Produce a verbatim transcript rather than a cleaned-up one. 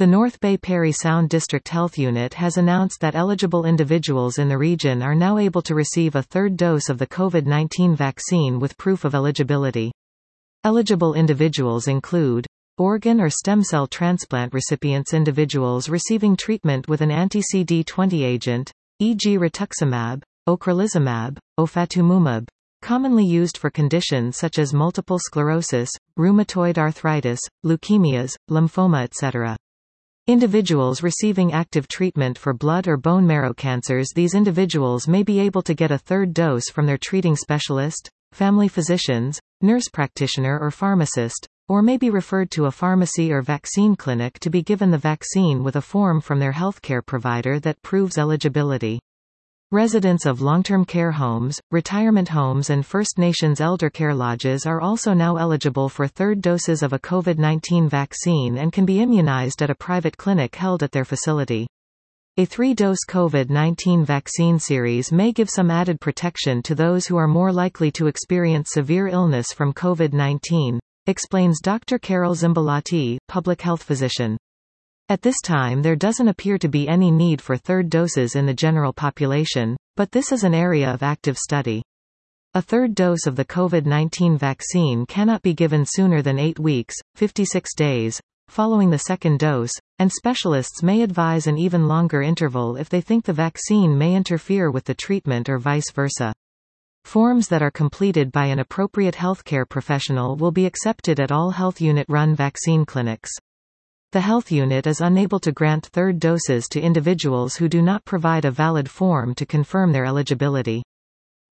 The North Bay Parry Sound District Health Unit has announced that eligible individuals in the region are now able to receive a third dose of the COVID nineteen vaccine with proof of eligibility. Eligible individuals include organ or stem cell transplant recipients, individuals receiving treatment with an anti-C D twenty agent, for example rituximab, ocrelizumab, ofatumumab, commonly used for conditions such as multiple sclerosis, rheumatoid arthritis, leukemias, lymphoma, et cetera. Individuals receiving active treatment for blood or bone marrow cancers. These individuals may be able to get a third dose from their treating specialist, family physicians, nurse practitioner or pharmacist, or may be referred to a pharmacy or vaccine clinic to be given the vaccine with a form from their healthcare provider that proves eligibility. Residents of long-term care homes, retirement homes and First Nations elder care lodges are also now eligible for third doses of a COVID nineteen vaccine and can be immunized at a private clinic held at their facility. A three-dose COVID nineteen vaccine series may give some added protection to those who are more likely to experience severe illness from COVID nineteen, explains Doctor Carol Zimbalati, public health physician. At this time there doesn't appear to be any need for third doses in the general population, but this is an area of active study. A third dose of the COVID nineteen vaccine cannot be given sooner than eight weeks, fifty-six days, following the second dose, and specialists may advise an even longer interval if they think the vaccine may interfere with the treatment or vice versa. Forms that are completed by an appropriate healthcare professional will be accepted at all health unit-run vaccine clinics. The health unit is unable to grant third doses to individuals who do not provide a valid form to confirm their eligibility.